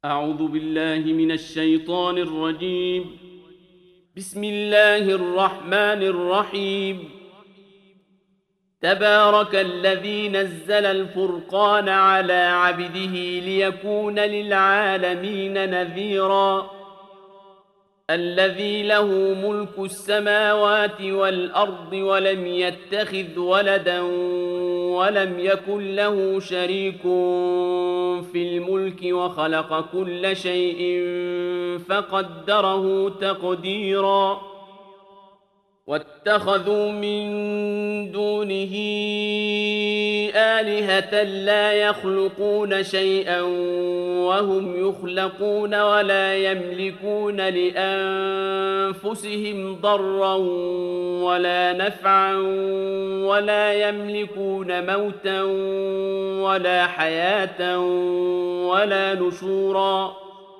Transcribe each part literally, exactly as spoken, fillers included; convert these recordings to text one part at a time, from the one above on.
أعوذ بالله من الشيطان الرجيم. بسم الله الرحمن الرحيم. تبارك الذي نزل الفرقان على عبده ليكون للعالمين نذيرا. الذي له ملك السماوات والأرض ولم يتخذ ولدا ولم يكن له شريك في الملك وخلق كل شيء فقدره تقديرا. واتخذوا من دونه آلهة لا يخلقون شيئا وهم يخلقون ولا يملكون لأنفسهم ضرا ولا نفعا ولا يملكون موتا ولا حياة ولا نشورا.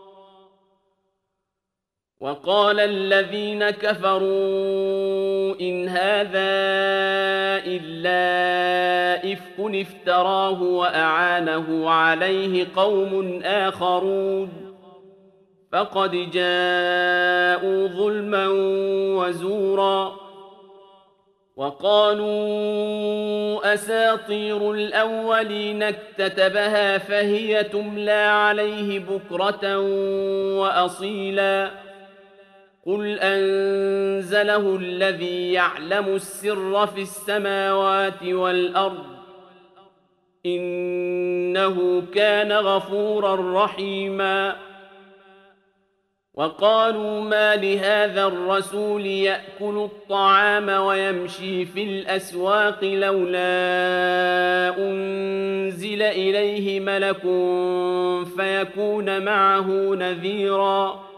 وقال الذين كفروا إن هذا إلا إفك افتراه وأعانه عليه قوم آخرون فقد جاءوا ظلما وزورا. وقالوا أساطير الأولين اكتتبها فهي تملى عليه بكرة وأصيلا. قل أنزله الذي يعلم السر في السماوات والأرض إنه كان غفورا رحيما. وقالوا ما لهذا الرسول يأكل الطعام ويمشي في الأسواق لولا أنزل إليه ملك فيكون معه نذيرا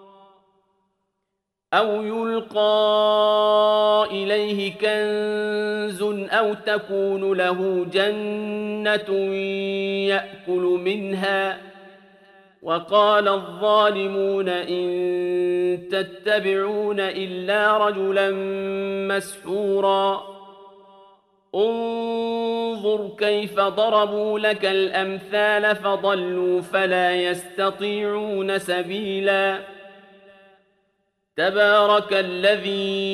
أو يلقى إليه كنز أو تكون له جنة يأكل منها. وقال الظالمون إن تتبعون إلا رجلا مسحورا. انظر كيف ضربوا لك الأمثال فضلوا فلا يستطيعون سبيلا. تبارك الذي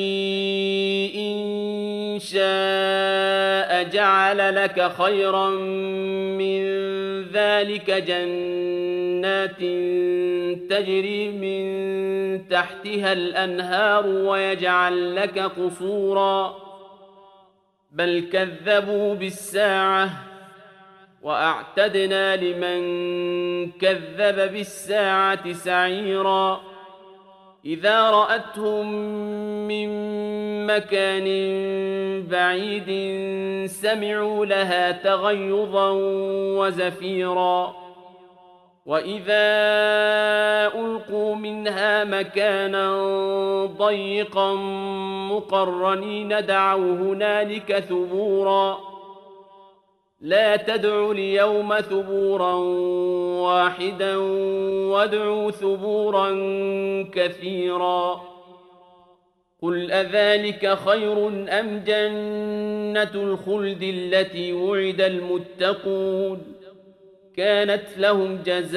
إن شاء جعل لك خيرا من ذلك جنات تجري من تحتها الأنهار ويجعل لك قصورا بل كذبوا بالساعة وأعتدنا لمن كذب بالساعة سعيرا. إذا رأتهم من مكان بعيد سمعوا لها تغيظا وزفيرا. وإذا ألقوا منها مكانا ضيقا مقرنين دعوا هنالك ثبورا. لا تدعوا اليوم ثبورا واحدا وادعوا ثبورا كثيرا. قل أذلك خير أم جنة الخلد التي وعد المتقون كانت لهم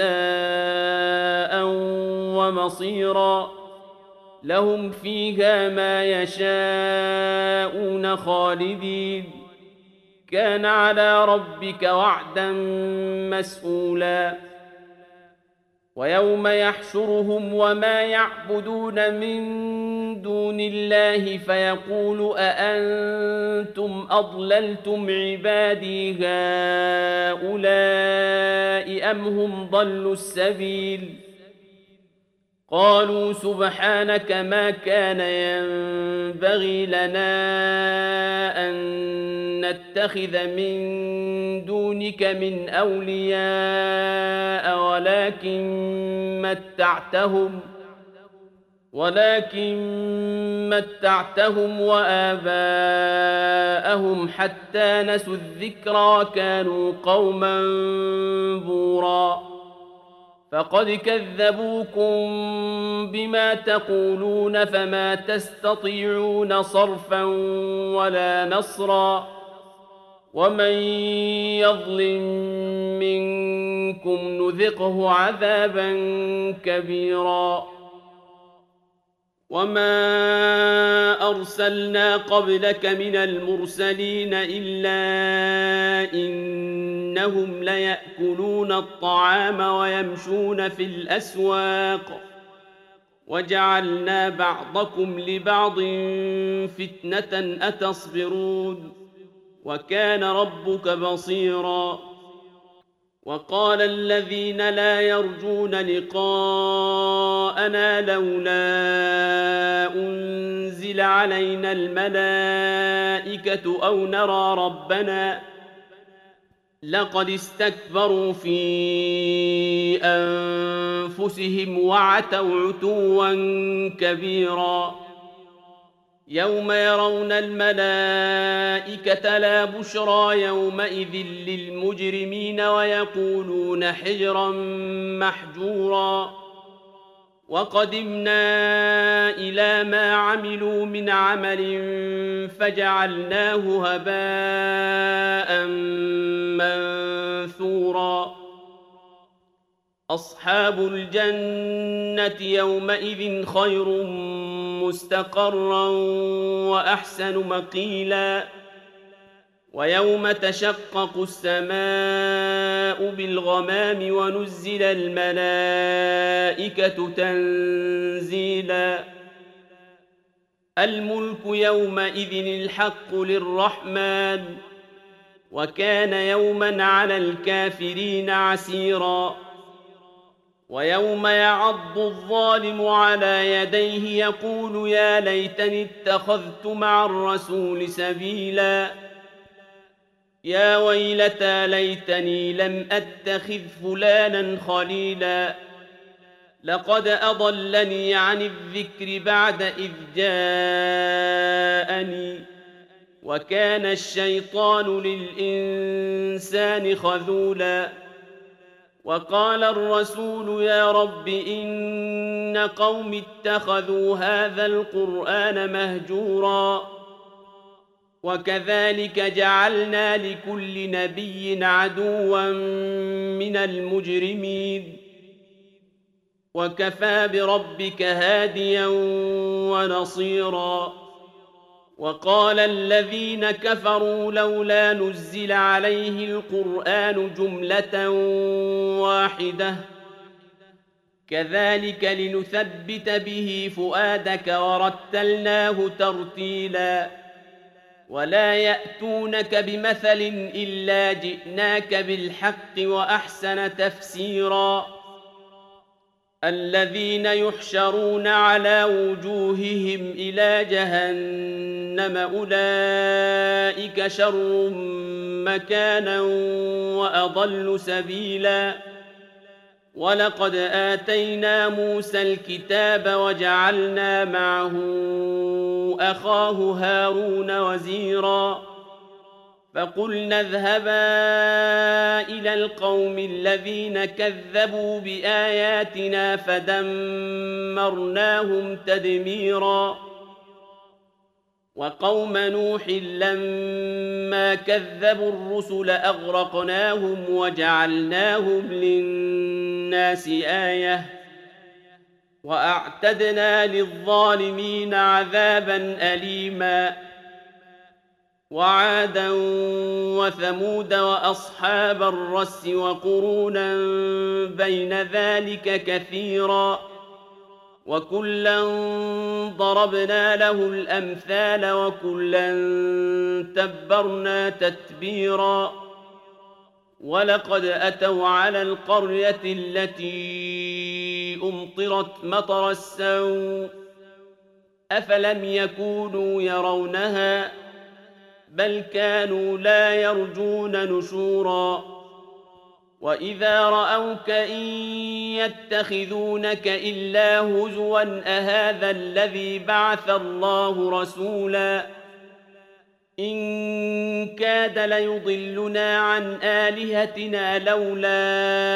جزاء ومصيرا. لهم فيها ما يشاءون خالدين كان على ربك وعدا مسئولا. ويوم يحشرهم وما يعبدون من دون الله فيقول أأنتم أضللتم عبادي هؤلاء أم هم ضلوا السبيل. قالوا سبحانك ما كان ينبغي لنا أن نتخذ من دونك من أولياء ولكن متعتهم ولكن متعتهم وآباءهم حتى نسوا الذكرى كانوا قوما بورا. فقد كذبوكم بما تقولون فما تستطيعون صرفا ولا نصرا. ومن يظلم منكم منكم نذقه عذابا كبيرا. وما أرسلنا قبلك من المرسلين إلا إنهم ليأكلون الطعام ويمشون في الأسواق وجعلنا بعضكم لبعض فتنة أتصبرون وكان ربك بصيرا. وقال الذين لا يرجون لقاءنا لولا أنزل علينا الملائكة أو نرى ربنا لقد استكبروا في أنفسهم وعتوا عتوا كبيرا. يوم يرون الملائكة لا بشرى يومئذ للمجرمين ويقولون حجرا محجورا. وقدمنا إلى ما عملوا من عمل فجعلناه هباء منثورا. أصحاب الجنة يومئذ خير مستقرا وأحسن مقيلا. ويوم تشقق السماء بالغمام ونزل الملائكة تنزيلا. الملك يومئذ الحق للرحمن وكان يوما على الكافرين عسيرا. ويوم يعض الظالم على يديه يقول يا ليتني اتخذت مع الرسول سبيلا. يا ويلتى ليتني لم أتخذ فلانا خليلا لقد أضلني عن الذكر بعد إذ جاءني وكان الشيطان للإنسان خذولا. وقال الرسول يا رب إن قوم اتخذوا هذا القرآن مهجورا. وكذلك جعلنا لكل نبي عدوا من المجرمين وكفى بربك هاديا ونصيرا. وقال الذين كفروا لولا نزل عليه القرآن جملة واحدة كذلك لنثبت به فؤادك ورتلناه ترتيلا. ولا يأتونك بمثل إلا جئناك بالحق وأحسن تفسيرا. الذين يحشرون على وجوههم إلى جهنم أولئك شر مكانا وأضل سبيلا. ولقد آتينا موسى الكتاب وجعلنا معه أخاه هارون وزيرا. فقلنا اذهبا إلى القوم الذين كذبوا بآياتنا فدمرناهم تدميرا. وقوم نوح لما كذبوا الرسل أغرقناهم وجعلناهم للناس آية وأعتدنا للظالمين عذابا أليما. وعادا وثمود وأصحاب الرس وقرونا بين ذلك كثيرا وكلا ضربنا له الأمثال وكلا تبرنا تتبيرا. ولقد أتوا على القرية التي أمطرت مطر السوء أفلم يكونوا يرونها بل كانوا لا يرجون نشورا. وإذا رأوك إن يتخذونك إلا هزوا أهذا الذي بعث الله رسولا إن كاد ليضلنا عن آلهتنا لولا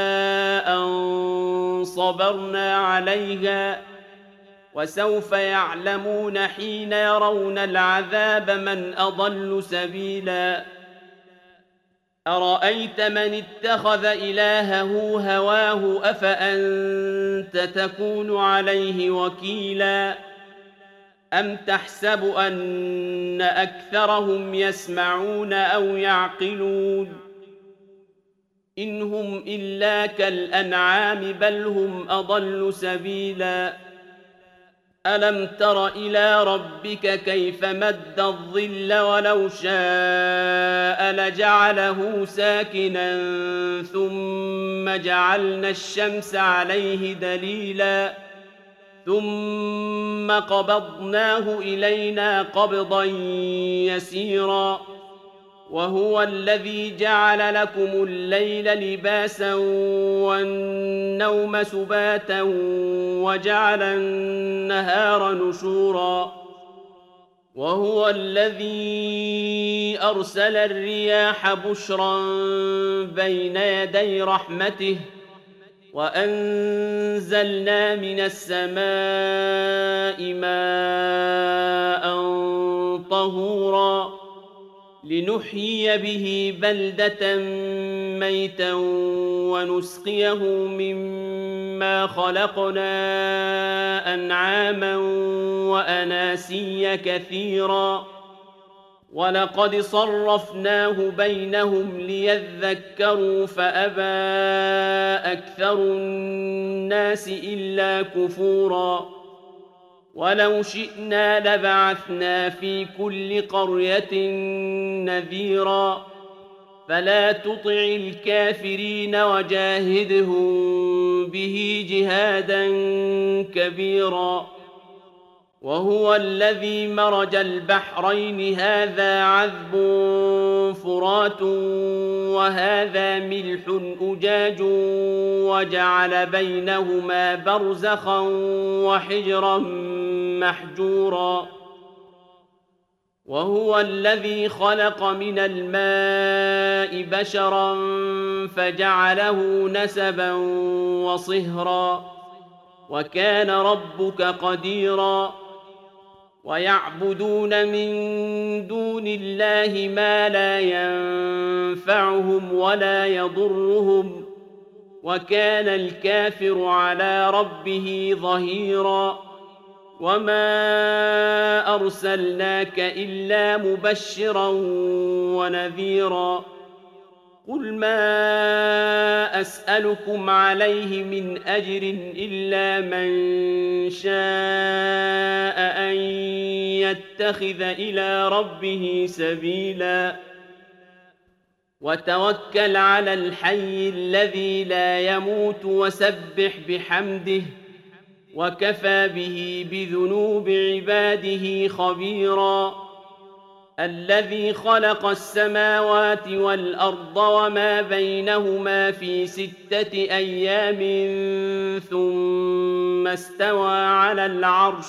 أن صبرنا عليها وسوف يعلمون حين يرون العذاب من أضل سبيلا. أرأيت من اتخذ إلهه هواه أفأنت تكون عليه وكيلا أم تحسب أن أكثرهم يسمعون أو يعقلون إن هم إلا كالأنعام بل هم أضل سبيلا ألم تر إلى ربك كيف مد الظل ولو شاء لجعله ساكنا ثم جعلنا الشمس عليه دليلا ثم قبضناه إلينا قبضا يسيرا وهو الذي جعل لكم الليل لباسا والنوم سباتا وجعل النهار نشورا وهو الذي أرسل الرياح بشرا بين يدي رحمته وأنزلنا من السماء ماء طهورا لنحيي به بلدة ميتا ونسقيه مما خلقنا أنعاما وأناسيا كثيرا ولقد صرفناه بينهم ليذكروا فأبى أكثر الناس إلا كفورا ولو شئنا لبعثنا في كل قرية نذيرا فلا تطع الكافرين وجاهدهم به جهادا كبيرا وهو الذي مرج البحرين هذا عذب فرات وهذا ملح أجاج وجعل بينهما برزخا وحجرا محجورا وهو الذي خلق من الماء بشرا فجعله نسبا وصهرا وكان ربك قديرا ويعبدون من دون الله ما لا ينفعهم ولا يضرهم وكان الكافر على ربه ظهيرا وما أرسلناك إلا مبشرا ونذيرا قل ما أسألكم عليه من أجر إلا من شاء أن يتخذ إلى ربه سبيلا وتوكل على الحي الذي لا يموت وسبح بحمده وكفى به بذنوب عباده خبيرا الذي خلق السماوات والأرض وما بينهما في ستة أيام ثم استوى على العرش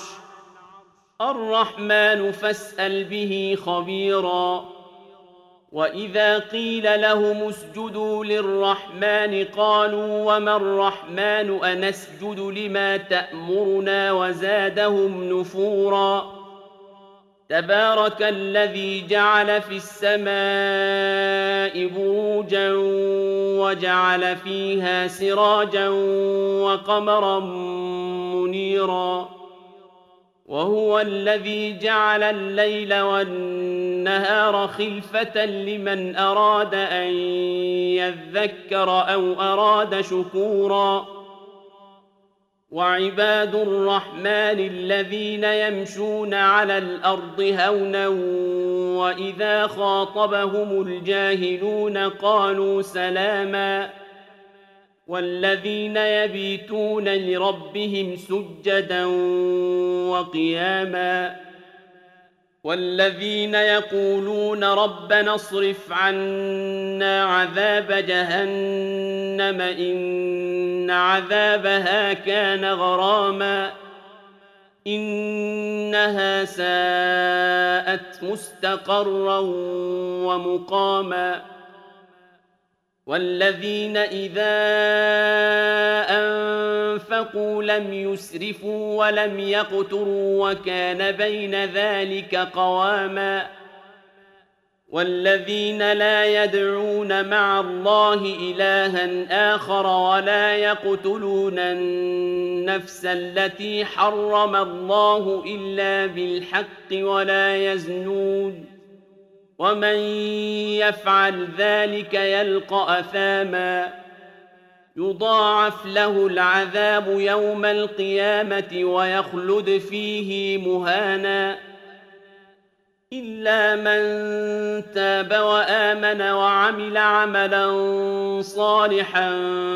الرحمن فاسأل به خبيرا وإذا قيل لهم اسجدوا للرحمن قالوا وما الرحمن أنسجد لما تأمرنا وزادهم نفورا تبارك الذي جعل في السماء بروجا وجعل فيها سراجا وقمرا منيرا وهو الذي جعل الليل والنهار خلفة لمن أراد أن يذكر أو أراد شكورا وعباد الرحمن الذين يمشون على الأرض هونا وإذا خاطبهم الجاهلون قالوا سلاما والذين يبيتون لربهم سجدا وقياما والذين يقولون ربنا اصرف عنا عذاب جهنم إن عذابها كان غراما إنها ساءت مستقرا ومقاما والذين إذا أنفقوا لم يسرفوا ولم يقتروا وكان بين ذلك قواما والذين لا يدعون مع الله إلها آخر ولا يقتلون النفس التي حرم الله إلا بالحق ولا يزنون ومن يفعل ذلك يلقى أثاما يضاعف له العذاب يوم القيامة ويخلد فيه مهانا إلا من تاب وآمن وعمل عملا صالحا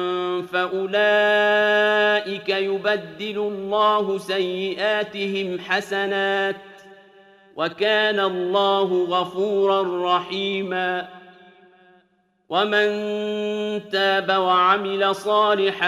فأولئك يبدل الله سيئاتهم حسنات وكان الله غفورا رحيما ومن تاب وعمل صالحا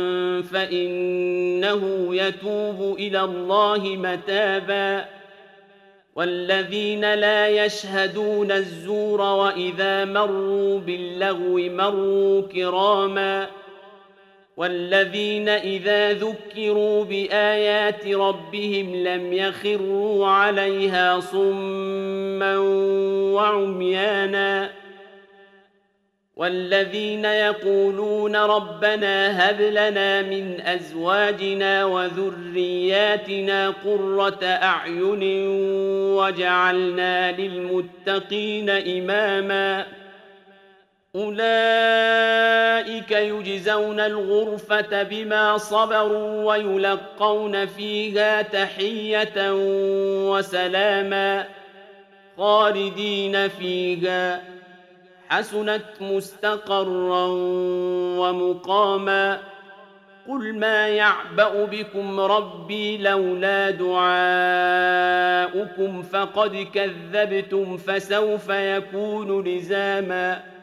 فإنه يتوب إلى الله متابا والذين لا يشهدون الزور وإذا مروا باللغو مروا كراما والذين إذا ذكروا بآيات ربهم لم يخروا عليها صما وعميانا والذين يقولون ربنا هب لنا من أزواجنا وذرياتنا قرة أعين وجعلنا للمتقين إماما أولئك يجزون الغرفة بما صبروا ويلقون فيها تحية وسلاما خالدين فيها حسنت مستقرا ومقاما قل ما يعبأ بكم ربي لولا دعاؤكم فقد كذبتم فسوف يكون لزاما